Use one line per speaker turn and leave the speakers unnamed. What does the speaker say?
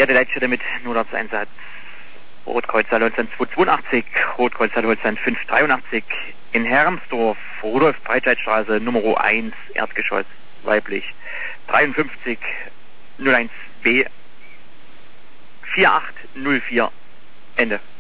verkehrte Leitstelle mit Notarzteinsatz. Rotkreuz Saarholzland 282, Rotkreuz Saarholzland 583, in Hermsdorf, Rudolf-Breitscheid-Straße, Nummer 1, Erdgeschoss, weiblich, 53 01B 4804, Ende.